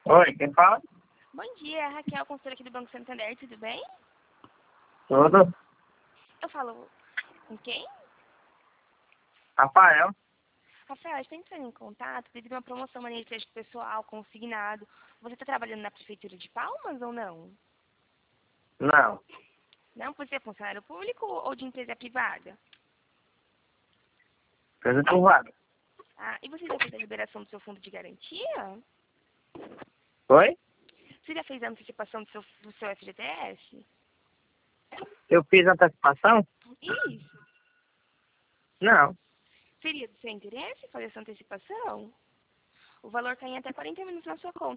Oi, quem fala? Bom dia, Raquel, consultora aqui do Banco Santander, tudo bem? Tudo. Eu falo com quem? Rafael? Rafael, a gente está entrando em contato devido a uma promoção maneira de crédito pessoal, consignado. Você está trabalhando na Prefeitura de Palmas ou não? Não. Não? Você é funcionário público ou de empresa privada? Coisa privada. Ah, e você já fez a liberação do seu fundo de garantia? Oi? Você já fez a antecipação do seu FGTS? Eu fiz antecipação? Isso. Não. Seria do seu interesse fazer essa antecipação? O valor cai em até 40 minutos na sua conta.